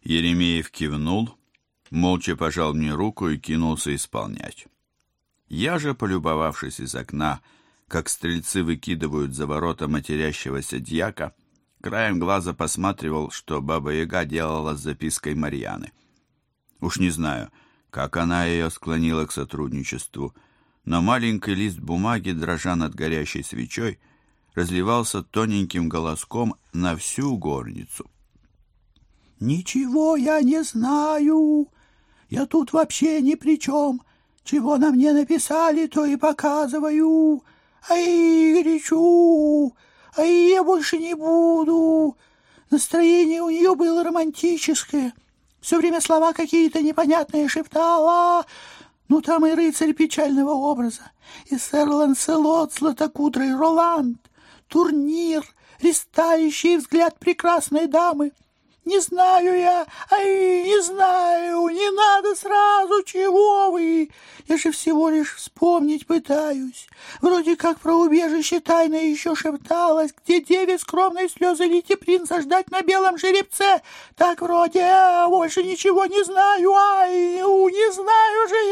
Еремеев кивнул, молча пожал мне руку и кинулся исполнять. Я же, полюбовавшись из окна, как стрельцы выкидывают за ворота матерящегося дьяка, краем глаза посматривал, что Баба-Яга делала с запиской Марьяны. Уж не знаю, как она ее склонила к сотрудничеству, но маленький лист бумаги, дрожа над горящей свечой, разливался тоненьким голоском на всю горницу. «Ничего я не знаю. Я тут вообще ни при чем. Чего на мне написали, то и показываю. Ай, горячу. Ай, я больше не буду». Настроение у нее было романтическое. Все время слова какие-то непонятные шептала. Ну, там и рыцарь печального образа, и сэр Ланселот златокудрый Роланд, турнир, рестающий взгляд прекрасной дамы. Не знаю я, не знаю, не надо сразу, чего вы? Я же всего лишь вспомнить пытаюсь. Вроде как про убежище тайно еще шепталось, где деве скромной слезы лити принца ждать на белом жеребце. Так вроде, больше ничего не знаю, не знаю же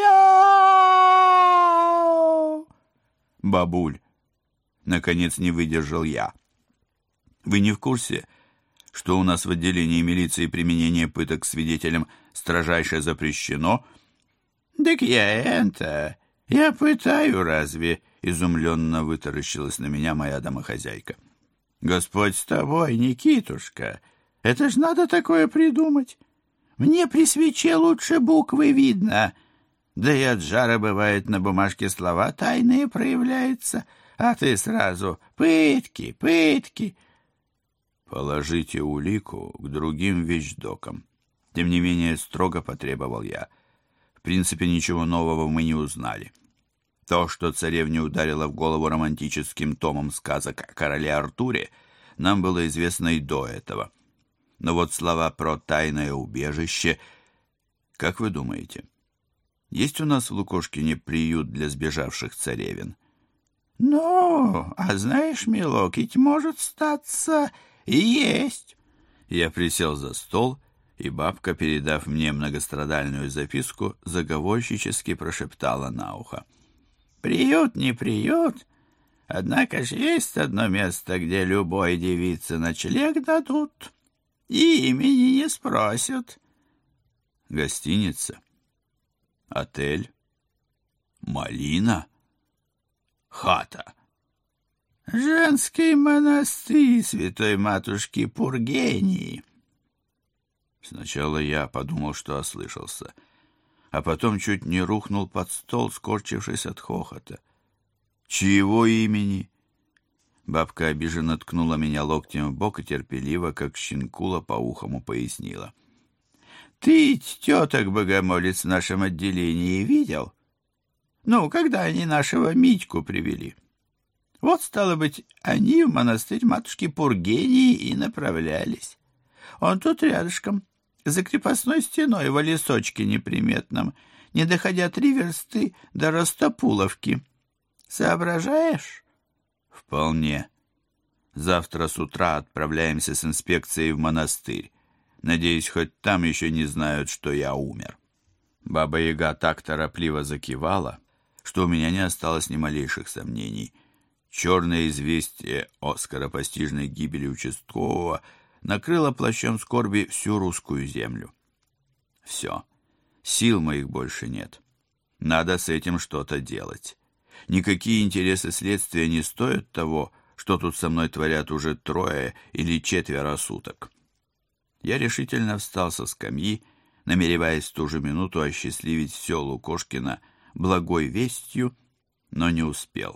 я. Бабуль, наконец не выдержал я. Вы не в курсе, что у нас в отделении милиции применение пыток свидетелям строжайше запрещено? Так я пытаю разве? Изумленно вытаращилась на меня моя домохозяйка. Господь с тобой, Никитушка, это ж надо такое придумать. Мне при свече лучше буквы видно. Да и от жара бывает на бумажке слова тайные проявляются, а ты сразу пытки, пытки. «Положите улику к другим вещдокам». Тем не менее, строго потребовал я. В принципе, ничего нового мы не узнали. То, что царевне ударило в голову романтическим томом сказок о короле Артуре, нам было известно и до этого. Но вот слова про тайное убежище... Как вы думаете, есть у нас в Лукошкине приют для сбежавших царевин? Ну, а знаешь, милок, ведь может статься... И есть. Я присел за стол, и бабка, передав мне многострадальную записку, заговорщически прошептала на ухо. Приют не приют, однако ж есть одно место, где любой девице ночлег дадут, и имени не спросят. Гостиница? Отель? Малина? Хата? Женский монастырь святой матушки Пургении. Сначала я подумал, что ослышался, а потом чуть не рухнул под стол, скорчившись от хохота. Чьего имени? Бабка обиженно ткнула меня локтем в бок и терпеливо, как щенкула, по-ухому пояснила. Ты теток-богомолец в нашем отделении видел? Ну, когда они нашего Митьку привели? Вот, стало быть, они в монастырь матушки Пургении и направлялись. Он тут рядышком, за крепостной стеной в лесочке неприметном, не доходя 3 версты до Ростопуловки. Соображаешь? Вполне. Завтра с утра отправляемся с инспекцией в монастырь. Надеюсь, хоть там еще не знают, что я умер. Баба-Яга так торопливо закивала, что у меня не осталось ни малейших сомнений. Черное известие о скоропостижной гибели участкового накрыло плащом скорби всю русскую землю. Все, сил моих больше нет. Надо с этим что-то делать. Никакие интересы следствия не стоят того, что тут со мной творят уже 3 или 4 суток. Я решительно встал со скамьи, намереваясь в ту же минуту осчастливить все Лукошкино благой вестью, но не успел.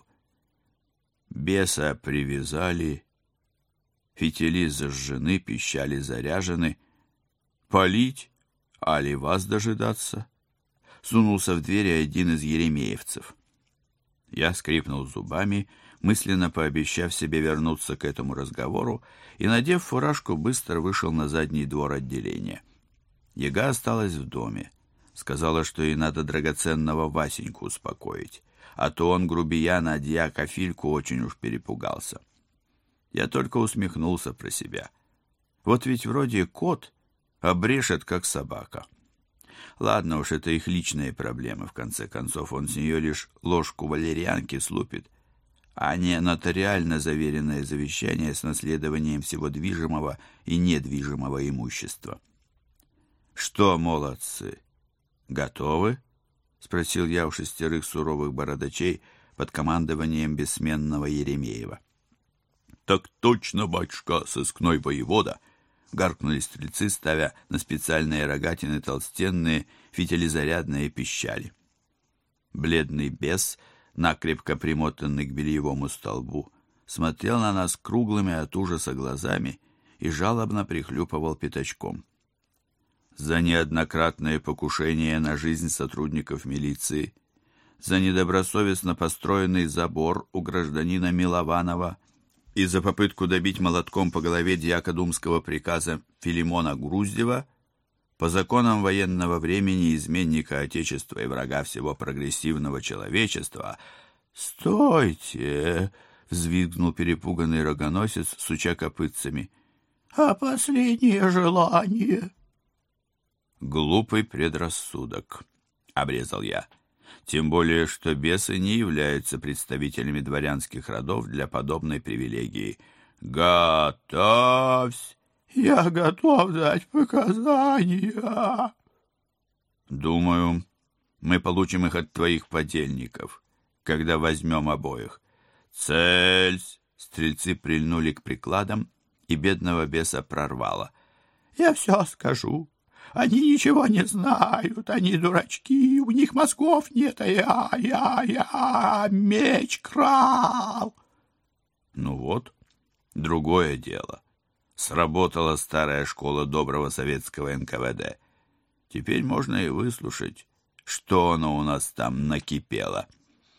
Беса привязали, фитили зажжены, пищали заряжены. Полить, али вас дожидаться? Сунулся в двери один из еремеевцев. Я скрипнул зубами, мысленно пообещав себе вернуться к этому разговору, и, надев фуражку, быстро вышел на задний двор отделения. Яга осталась в доме. Сказала, что ей надо драгоценного Васеньку успокоить, а то он грубияна дьяка Фильку очень уж перепугался. Я только усмехнулся про себя. Вот ведь вроде кот, Обрешет, как собака. Ладно уж, это их личные проблемы, в конце концов. Он с нее лишь ложку валерьянки слупит, а не нотариально заверенное завещание с наследованием всего движимого и недвижимого имущества. «Что, молодцы, готовы?» — спросил я у 6 суровых бородачей под командованием бессменного Еремеева. «Так точно, батюшка, сыскной воевода!» — гаркнули стрельцы, ставя на специальные рогатины толстенные фитилезарядные пищали. Бледный бес, накрепко примотанный к бельевому столбу, смотрел на нас круглыми от ужаса глазами и жалобно прихлюпывал пятачком. За неоднократное покушение на жизнь сотрудников милиции, за недобросовестно построенный забор у гражданина Милованова и за попытку добить молотком по голове дьяка думского приказа Филимона Груздева, по законам военного времени изменника Отечества и врага всего прогрессивного человечества. «Стойте!» — взвизгнул перепуганный рогоносец, суча копытцами. «А последнее желание?» «Глупый предрассудок», — обрезал я. «Тем более, что бесы не являются представителями дворянских родов для подобной привилегии. Готовься!» «Я готов дать показания». «Думаю, мы получим их от твоих подельников, когда возьмем обоих. Цельсь!» Стрельцы прильнули к прикладам, и бедного беса прорвало. «Я все скажу. Они ничего не знают, они дурачки, у них мозгов нет, я меч крал». Ну вот, другое дело. Сработала старая школа доброго советского НКВД. Теперь можно и выслушать, что оно у нас там накипело.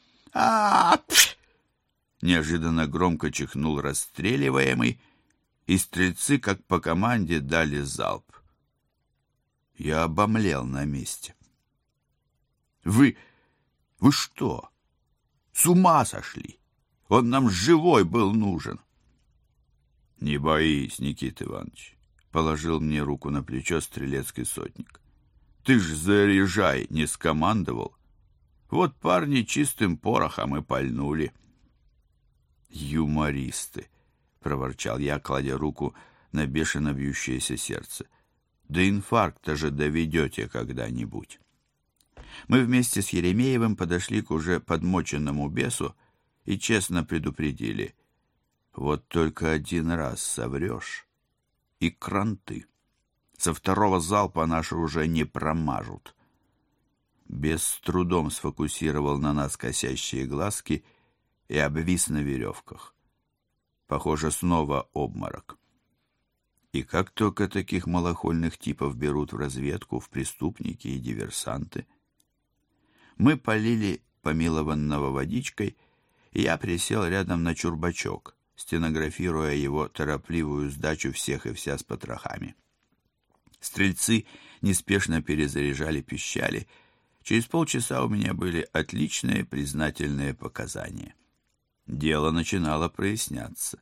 Неожиданно громко чихнул расстреливаемый, и стрельцы, как по команде, дали залп. Я обомлел на месте. Вы что? С ума сошли? Он нам живой был нужен. «Не боись, Никита Иванович», — положил мне руку на плечо стрелецкий сотник. «Ты ж заряжай не скомандовал. Вот парни чистым порохом и пальнули». «Юмористы», — проворчал я, кладя руку на бешено бьющееся сердце. «До инфаркта же доведете когда-нибудь». Мы вместе с Еремеевым подошли к уже подмоченному бесу и честно предупредили: «Вот только один раз соврешь, и кранты. Со второго залпа наши уже не промажут». Бес с трудом сфокусировал на нас косящие глазки и обвис на веревках. Похоже, снова обморок. И как только таких малохольных типов берут в разведку, в преступники и диверсанты. Мы полили помилованного водичкой, и я присел рядом на чурбачок, стенографируя его торопливую сдачу всех и вся с потрохами. Стрельцы неспешно перезаряжали пищали. Через полчаса у меня были отличные признательные показания. Дело начинало проясняться.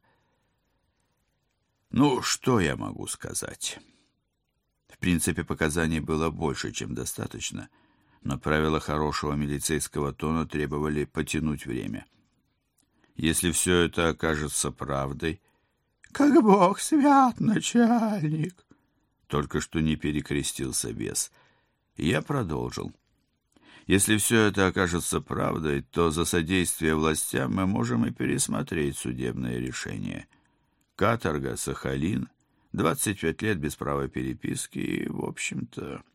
Ну, что я могу сказать? В принципе, показаний было больше, чем достаточно, но правила хорошего милицейского тона требовали потянуть время. Если все это окажется правдой... «Как Бог свят, начальник!» Только что не перекрестился бес. Я продолжил. Если все это окажется правдой, то за содействие властям мы можем и пересмотреть судебное решение. Каторга, Сахалин, 25 лет без права переписки и, в общем-то...